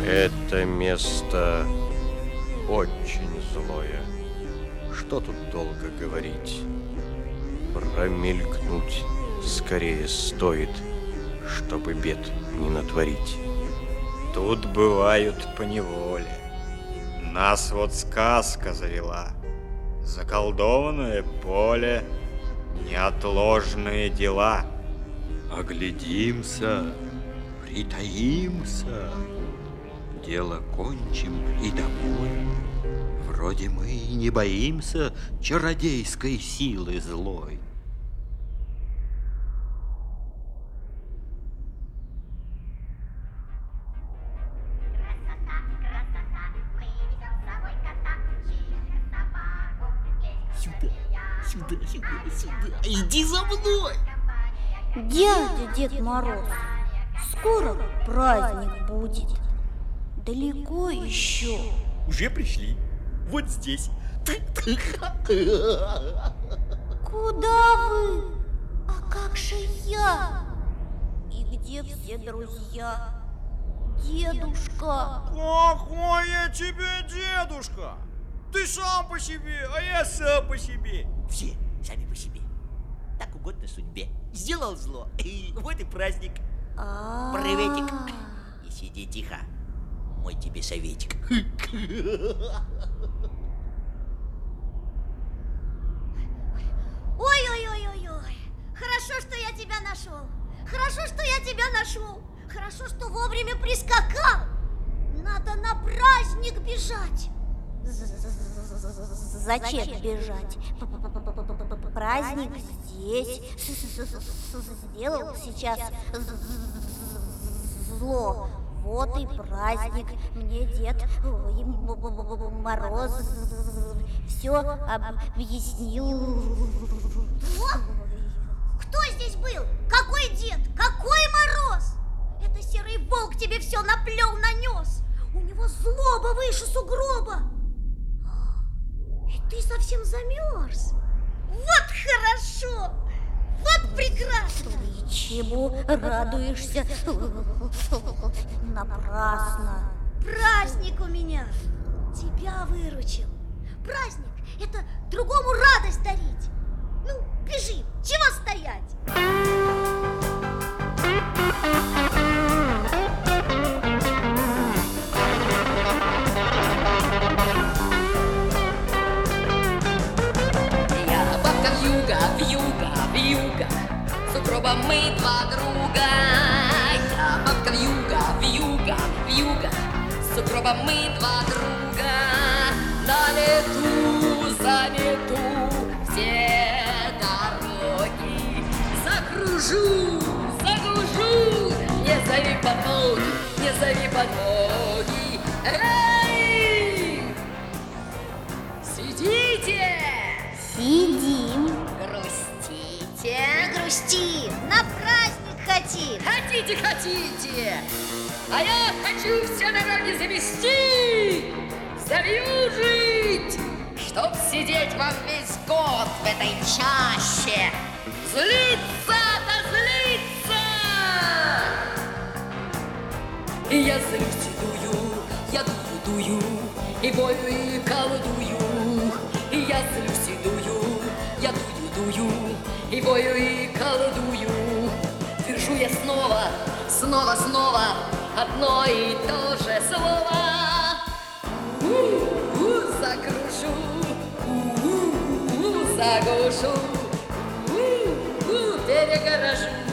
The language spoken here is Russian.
Это место очень злое. Что тут долго говорить? Промелькнуть скорее стоит, чтобы бед не натворить. Тут бывают поневоле. Нас вот сказка завела. Заколдованное поле, неотложные дела. Оглядимся, притаимся, дело кончим и домой. Вроде мы и не боимся чародейской силы злой. Сюда, иди за мной! Дядя Дед Мороз, скоро праздник будет. Далеко еще. Уже пришли. Вот здесь. Куда вы? А как же я? И где все друзья? Дедушка. Какой я тебе дедушка? Ты сам по себе, а я сам по себе. Все сами по себе. Так угодно судьбе. Сделал зло, и вот и праздник. Приветик. И сиди тихо. Мой тебе советик. Ой-ой-ой-ой-ой. Хорошо, что я тебя нашел. Хорошо, что я тебя нашел. Хорошо, что вовремя прискакал. Надо на праздник бежать. Зачем бежать? Праздник здесь. Сделал сейчас зло. Вот и праздник. Мне Дед Мороз все объяснил. Что? Кто здесь был? Какой Дед? Какой Мороз? Это серый волк тебе все наплел, нанес. У него злоба выше сугроба. И ты совсем замерз. Вот хорошо. Вот прекрасно. И чему радуешься напрасно? Праздник у меня. Тебя выручил. Праздник – это другому радость дарить. Ну, бежим. Чего стоять? Вьюга, с укропом мы два друга. Я бабка вьюга, с укропом мы два друга. На лету, за лету, все дороги закружу, не зови подмоги, Эй! Сидите! Сидим. Не грусти, на праздник хотим. Хотите, а я хочу все дороги завести, завьюжить, чтоб сидеть вам весь год в этой чаще. Злиться да злиться. И я злюсь и дую, я дую, и бою, и колдую. И я злюсь и дую, я дую, и бою, и колдую. Держу я снова одно и то же слово. Закрушу, загушу, перегорожу.